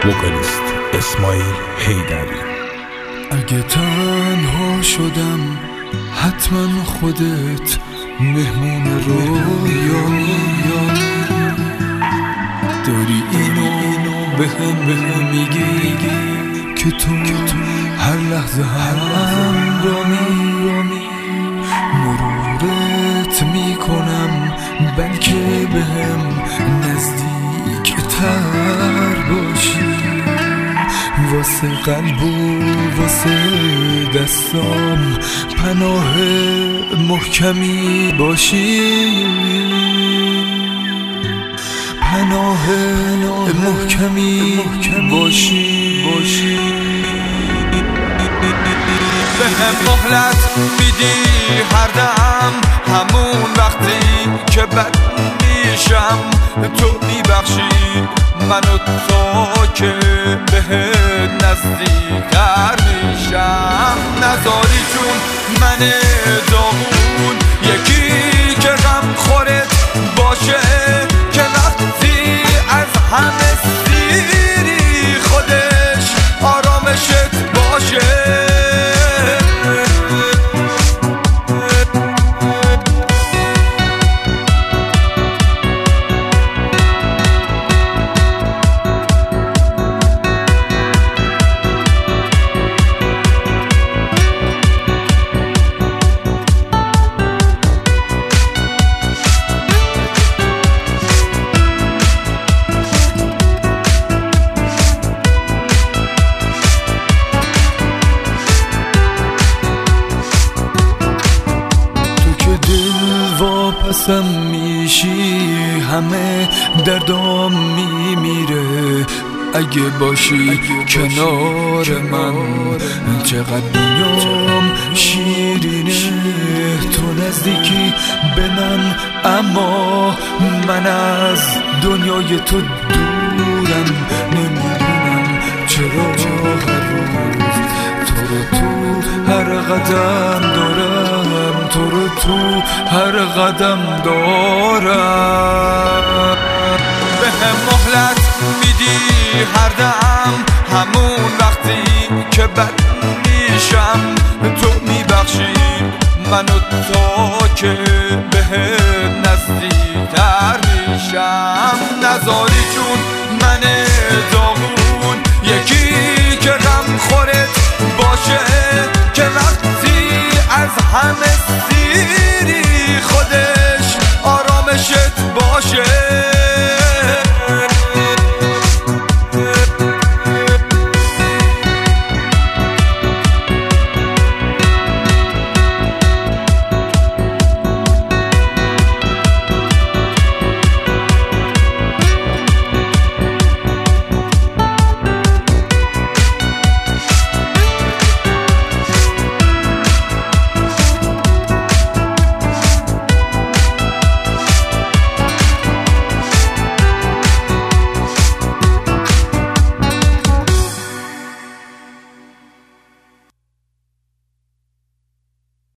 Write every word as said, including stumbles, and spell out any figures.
وکالیست اسماعیل حیدری. اگه تنها شدم حتما خودت مهمون رویام داری، اینو به هم به هم میگی که تو هر لحظه هم رامی مرورت میکنم، بلکه به هم نزدیک تر باشی، واسه قلب و واسه دستام پناه محکمی باشی، پناه محکمی باشی. به هم مهلت میدی هر دم، همون وقتی که بد میشم تو میبخشی منو، تو که بهت نزدیکتر میشم. نذاری جون من داغون یکی که غم خورت باشه، که وقتی از همه سیری خودش آرامشت باشه. واپسم میشی همه دردام میمیره، اگه باشی کنار من چقدر دنیام شیرینه. تو نزدیکی به من اما من از دنیای تو دورم، نمیدونم چرا هر روز تو رو تو هر قدم دارم، تو رو تو هر قدم دارم. به هم مهلت میدی هر دم، همون وقتی که بد میشم تو میبخشی منو، تو که بهت نزدیکتر میشم. نذاری جون من داغون یکی که غم خورت باشه، که وقتی از همه سیری خودش آرامشت باشه.